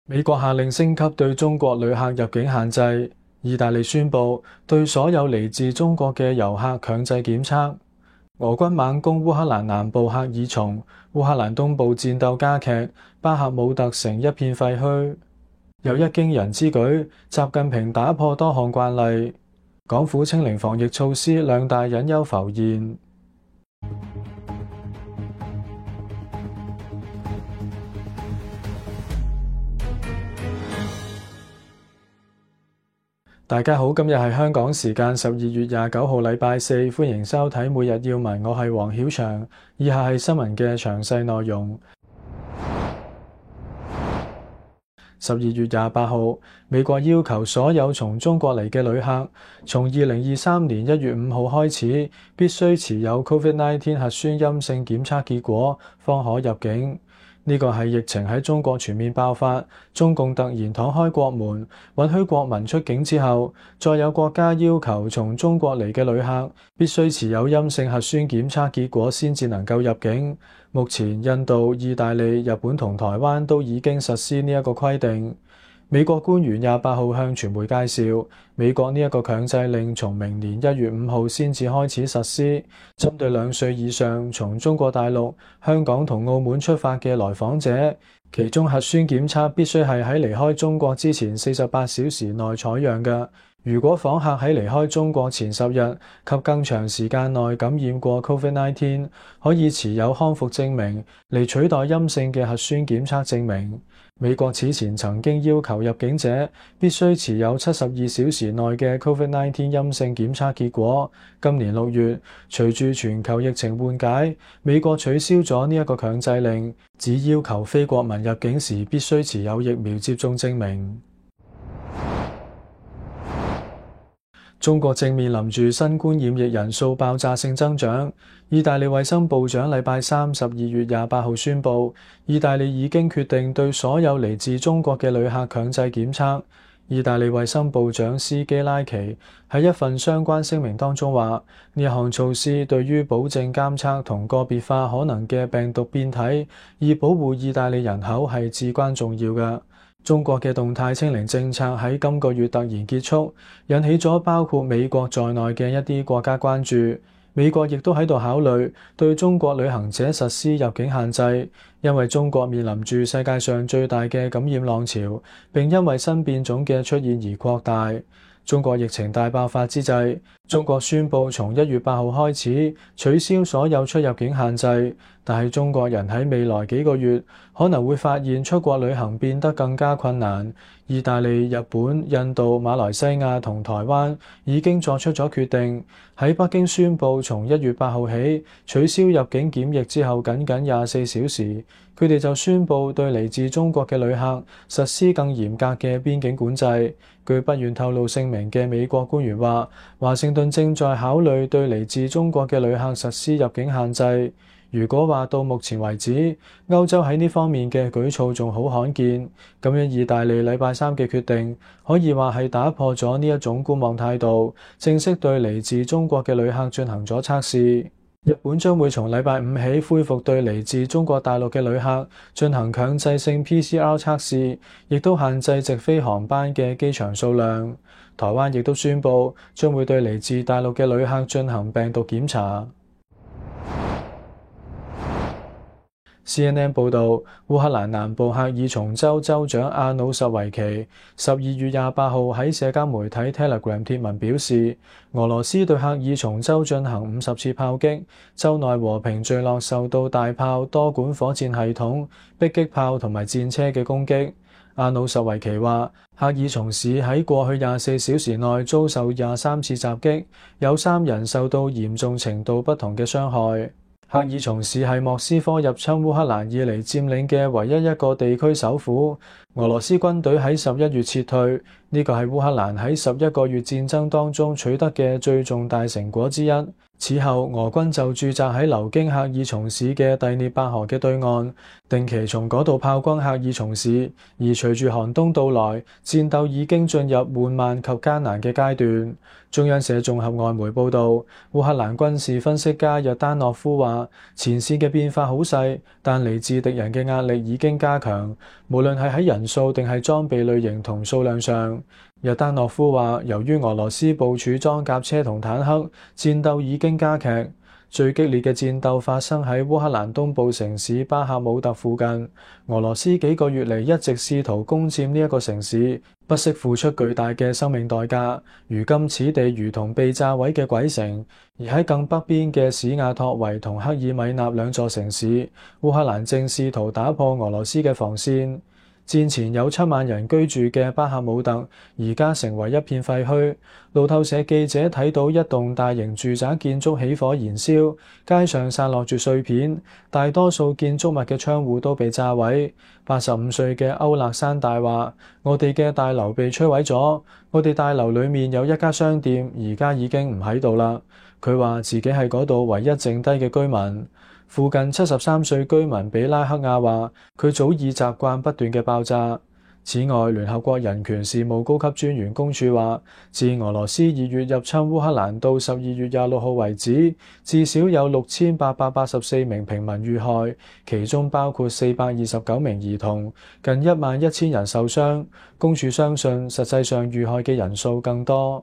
美國下令升級對中國旅客入境限制。意大利宣布對所有嚟自中國嘅遊客強制檢測。俄軍猛攻烏克蘭南部赫爾松，烏克蘭東部戰鬥加劇，巴赫姆特城一片廢墟。又一驚人之舉，習近平打破多項慣例。港府清零防疫措施兩大隱憂浮現。大家好，今日係香港時間12月29號禮拜四，歡迎收睇每日要聞，我係黃曉翔。以下係新聞嘅詳細內容。12月28號，美國要求所有從中國嚟嘅旅客，從2023年1月5號開始，必須持有 COVID-19 核酸陰性檢測結果，方可入境。呢個係疫情喺中國全面爆發，中共突然敞開國門，允許國民出境之後，再有國家要求從中國嚟嘅旅客必須持有陰性核酸檢測結果先至能夠入境。目前印度、意大利、日本同台灣都已經實施呢一個規定。美國官員28號向傳媒介紹，美國呢一個強制令從明年1月5號先至開始實施，針對2歲以上從中國大陸、香港同澳門出發嘅來訪者，其中核酸檢測必須係喺離開中國之前48小時內採樣嘅。如果訪客喺離開中國前10日及更長時間內感染過 COVID-19， 可以持有康復證明嚟取代陰性嘅核酸檢測證明。美國此前曾經要求入境者必須持有72小時內嘅 COVID-19 陰性檢測結果。今年6月，隨住全球疫情緩解，美國取消咗呢一個強制令，只要求非國民入境時必須持有疫苗接種證明。中國正面臨住新冠染疫人數爆炸性增長。意大利衛生部長禮拜三12月28號宣布，意大利已經決定對所有嚟自中國嘅旅客強制檢測。意大利衛生部長斯基拉奇喺一份相關聲明當中話，呢項措施對於保證監測同個別化可能嘅病毒變體，以保護意大利人口係至關重要嘅。中國嘅動態清零政策喺今個月突然結束，引起咗包括美國在內嘅一啲國家關注。美國亦都喺度考慮對中國旅行者實施入境限制，因為中國面臨住世界上最大嘅感染浪潮，並因為新變種嘅出現而擴大。中國疫情大爆發之際，中國宣布從1月8號開始取消所有出入境限制，但係中國人喺未來幾個月可能會發現出國旅行變得更加困難。意大利、日本、印度、馬來西亞同台灣已經作出咗決定。喺北京宣布從1月8號起取消入境檢疫之後，僅24小時，佢哋就宣布對嚟自中國嘅旅客實施更嚴格嘅邊境管制。據不願透露姓名嘅美國官員話，華盛頓正在考慮對嚟自中國嘅旅客實施入境限制。如果話到目前為止，歐洲喺呢方面嘅舉措仲好罕見，咁樣意大利禮拜三嘅決定可以話係打破咗呢一種觀望態度，正式對嚟自中國嘅旅客進行咗測試。日本將會從禮拜五起恢復對嚟自中國大陸嘅旅客進行強制性 PCR 測試，亦都限制直飛航班嘅機場數量。台灣亦都宣布將會對嚟自大陸嘅旅客進行病毒檢查。CNN 報導，烏克蘭南部赫爾松州州長阿努什維奇12月28號喺社交媒體 Telegram 貼文表示，俄羅斯對赫爾松州進行50次炮擊，州內和平墜落受到大炮、多管火箭系統、迫擊炮同埋戰車嘅攻擊。阿努什維奇話，赫爾松市喺過去24小時內遭受23次襲擊，有3人受到嚴重程度不同嘅傷害。赫爾松市係莫斯科入侵烏克蘭以嚟佔領嘅唯一一個地區首府。俄羅斯軍隊喺11月撤退， 呢個係烏克蘭喺11個月戰爭當中取得嘅最重大成果之一。此後，俄軍就駐紮喺流經赫爾松市嘅第聶伯河嘅對岸，定期從嗰度炮轟赫爾松市。而隨住寒冬到來，戰鬥已經進入緩慢及艱難嘅階段。中央社綜合外媒報導，烏克蘭軍事分析家日丹諾夫話：前線嘅變化好細，但嚟自敵人嘅壓力已經加強，無論係喺人數定係裝備類型同數量上。日丹諾夫話：由於俄羅斯部署裝甲車同坦克，戰鬥已經加劇。最激烈嘅戰鬥發生喺烏克蘭東部城市巴赫姆特附近。俄羅斯幾個月嚟一直試圖攻佔呢一個城市，不惜付出巨大嘅生命代價。如今此地如同被炸毀嘅鬼城。而喺更北邊嘅史亞托維同克爾米納兩座城市，烏克蘭正試圖打破俄羅斯嘅防線。戰前有7萬人居住嘅巴赫姆特，而家成為一片廢墟。路透社記者睇到一棟大型住宅建築起火燃燒，街上散落住碎片，大多數建築物嘅窗戶都被炸毀。85歲嘅歐勒山大話：我哋嘅大樓被摧毀咗，我哋大樓裡面有一家商店，而家已經唔喺度啦。佢話自己係嗰度唯一剩低嘅居民。附近73歲居民比拉克亞話：佢早已習慣不斷嘅爆炸。此外，聯合國人權事務高級專員公署話，自俄羅斯2月入侵烏克蘭到12月26號為止，至少有6884名平民遇害，其中包括429名兒童，近11000人受傷。公署相信，實際上遇害嘅人數更多。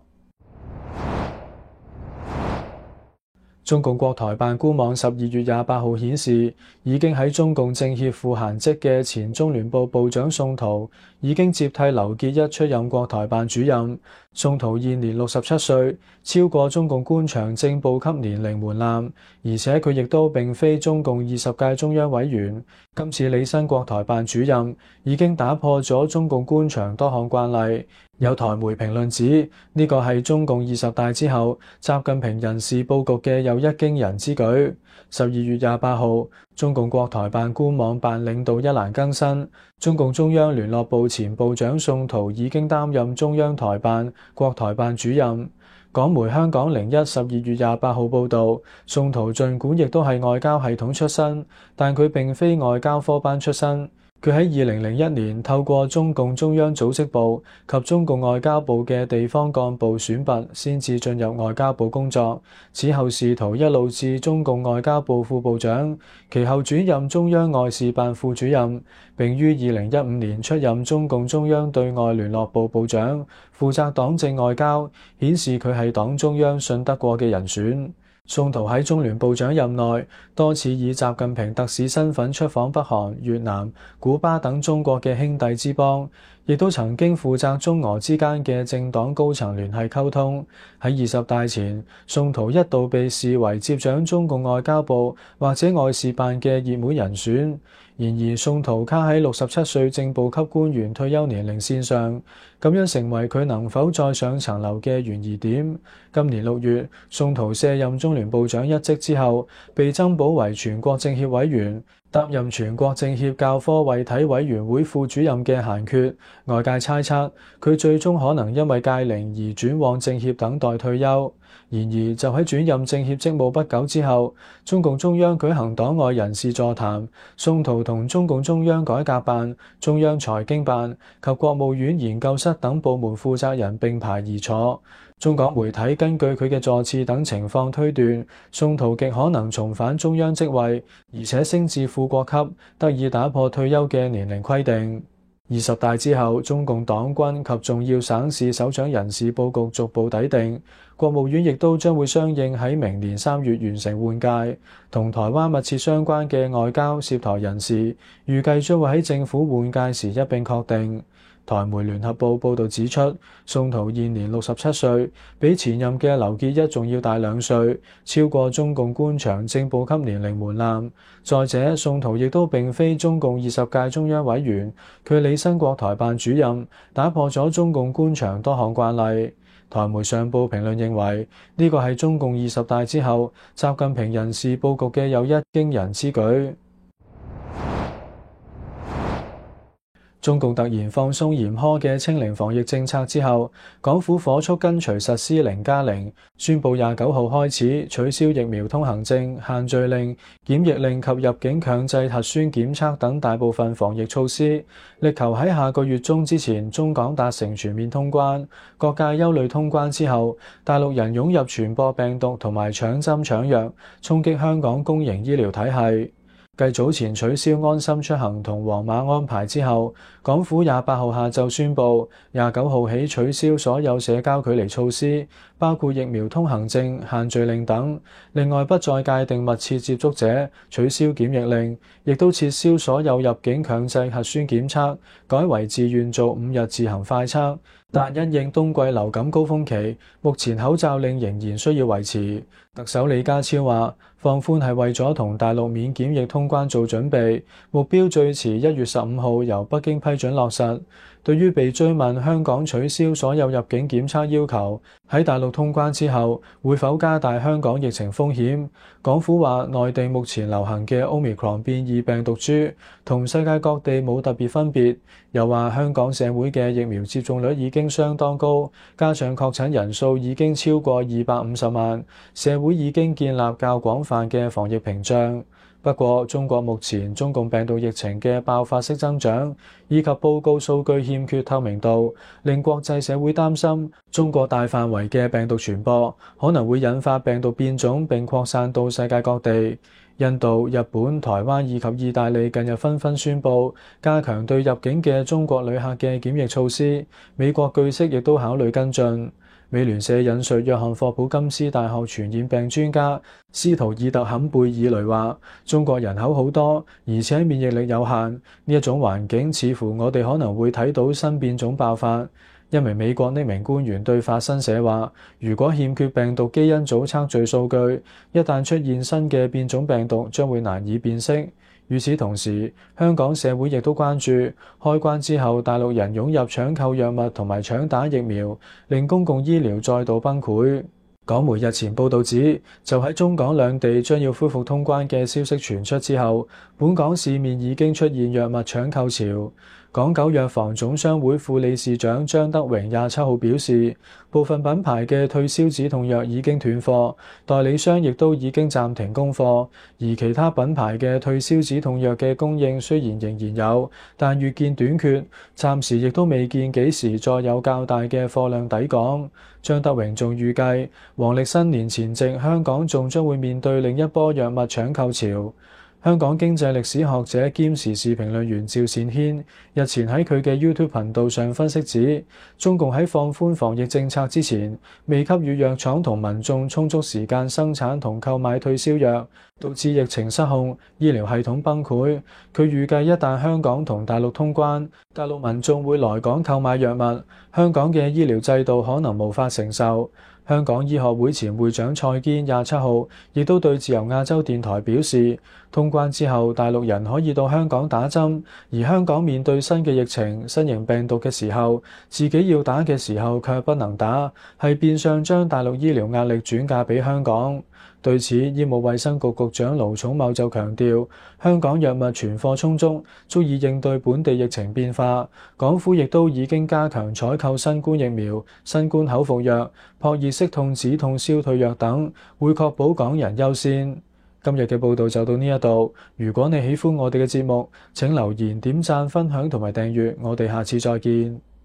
中共國台辦官網12月28號顯示，已經喺中共政協副閒職嘅前中聯部部長宋濤已經接替劉結一出任國台辦主任。宋濤現年67歲，超過中共官場正部級年齡門檻，而且佢亦都並非中共20屆中央委員。今次履新國台辦主任已經打破咗中共官場多項慣例。有台媒評論指，呢個係中共20大之後習近平人事佈局嘅又一驚人之舉。12月28號，中共國台辦官網辦領導一欄更新，中共中央聯絡部前部長宋濤已經擔任中央台辦、國台辦主任。港媒香港01 12月28號報導，宋濤儘管亦都係外交系統出身，但佢並非外交科班出身。佢喺2001年透過中共中央組織部及中共外交部嘅地方幹部選拔，先至進入外交部工作。此後仕途一路至中共外交部副部長，其後轉任中央外事辦副主任，並於2015年出任中共中央對外聯絡部部長，負責黨政外交，顯示佢係黨中央信得過嘅人選。宋濤喺中聯部長任內，多次以習近平特使身份出訪北韓、越南、古巴等中國嘅兄弟之邦，亦都曾經負責中俄之間嘅政黨高層聯繫溝通。喺20大前，宋濤一度被視為接掌中共外交部或者外事辦嘅熱門人選。然而，宋濤卡喺67歲正部級官員退休年齡線上，咁樣成為佢能否再上層樓嘅懸疑點。今年6月，宋濤卸任中聯部長一職之後，被增補為全國政協委員，擔任全國政協教科衛體委員會副主任嘅閒缺。外界猜測，佢最終可能因為屆齡而轉往政協等待退休。然而，就喺轉任政協職務不久之後，中共中央舉行黨外人事座談，宋濤同中共中央改革辦、中央財經辦及國務院研究室等部門負責人並排而坐。中港媒體根據佢嘅座次等情況推斷，宋濤極可能重返中央職位，而且升至副國級，得以打破退休嘅年齡規定。20大之後，中共黨軍及重要省市首長人事佈局逐步底定，國務院亦都將會相應喺明年3月完成換屆。同台灣密切相關嘅外交涉台人士，預計將會喺政府換屆時一併確定。台媒聯合報報導指出，宋濤現年67歲，比前任嘅劉結一仲要大2歲，超過中共官場正部級年齡門檻。再者，宋濤亦都並非中共20屆中央委員，佢履新國台辦主任，打破咗中共官場多項慣例。台媒上報評論認為，呢個係中共20大之後習近平人事佈局嘅又一驚人之舉。 中共突然放鬆嚴苛嘅清零防疫政策之後，港府火速跟隨實施0+0，宣布29號開始取消疫苗通行證、限聚令、檢疫令及入境強制核酸檢測等大部分防疫措施，力求喺下個月中之前中港達成全面通關。各界憂慮通關之後，大陸人湧入傳播病毒同埋搶針搶藥，衝擊香港公營醫療體系。繼早前取消安心出行同黃碼安排之後，港府28號下晝宣布，29號起取消所有社交距離措施，包括疫苗通行證、限聚令等。另外，不再界定密切接觸者，取消檢疫令，亦都撤銷所有入境強制核酸檢測，改為自願做5日自行快測。但因應冬季流感高峰期，目前口罩令仍然需要維持。特首李家超話，放寬係為咗同大陸免檢疫通關做準備，目標最遲1月15號由北京批准落實。對於被追問香港取消所有入境檢測要求，喺大陸通關之後會否加大香港疫情風險？港府話，內地目前流行嘅 Omicron 變異病毒株同世界各地冇特別分別，又話香港社會嘅疫苗接種率已經相當高，加上確診人數已經超過250萬，社會已經建立較廣泛嘅防疫屏障。不過，中國目前中共病毒疫情嘅爆發式增長，以及報告數據欠缺透明度，令國際社會擔心中國大範圍嘅病毒傳播可能會引發病毒變種並擴散到世界各地。印度、日本、台灣以及意大利近日紛紛宣布加強對入境嘅中國旅客嘅檢疫措施，美國據悉亦都考慮跟進。美聯社引述約翰霍普金斯大學傳染病專家斯圖爾特坎貝爾雷話：中國人口好多，而且免疫力有限，呢一種環境似乎我哋可能會睇到新變種爆發。一名美國匿名官員對法新社話：如果欠缺病毒基因組測序數據，一旦出現新嘅變種病毒，將會難以辨識。與此同時，香港社會亦都關注開關之後大陸人湧入搶購藥物同埋搶打疫苗，令公共醫療再度崩潰。港媒日前報導指，就喺中港兩地將要恢復通關嘅消息傳出之後，本港市面已經出現藥物搶購潮。港九藥房總商會副理事長張德榮27號表示，部分品牌嘅退燒止痛藥已經斷貨，代理商亦都已經暫停供貨，而其他品牌嘅退燒止痛藥嘅供應雖然仍然有，但越見短缺，暫時亦都未見幾時再有較大嘅貨量抵港。張德榮仲預計，農曆新年前夕，香港仲將會面對另一波藥物搶購潮。香港經濟歷史學者兼時事評論員趙善軒日前喺佢嘅 YouTube 頻道上分析指，中共喺放寬防疫政策之前，未給予藥廠同民眾充足時間生產同購買退燒藥，導致疫情失控、醫療系統崩潰。佢預計一旦香港同大陸通關，大陸民眾會來港購買藥物，香港嘅醫療制度可能無法承受。香港醫學會前會長蔡堅27號亦都對自由亞洲電台表示，通關之後大陸人可以到香港打針，而香港面對新嘅疫情、新型病毒嘅時候，自己要打嘅時候卻不能打，係變相將大陸醫療壓力轉嫁俾香港。對此，醫務衛生局局長盧寵茂就強調，香港藥物存貨充足，足以應對本地疫情變化。港府亦都已經加強採購新冠疫苗、新冠口服藥、撲熱息痛止痛消退藥等，會確保港人優先。今日嘅報道就到呢一度。如果你喜歡我哋嘅節目，請留言、點讚、分享同埋訂閱。我哋下次再見。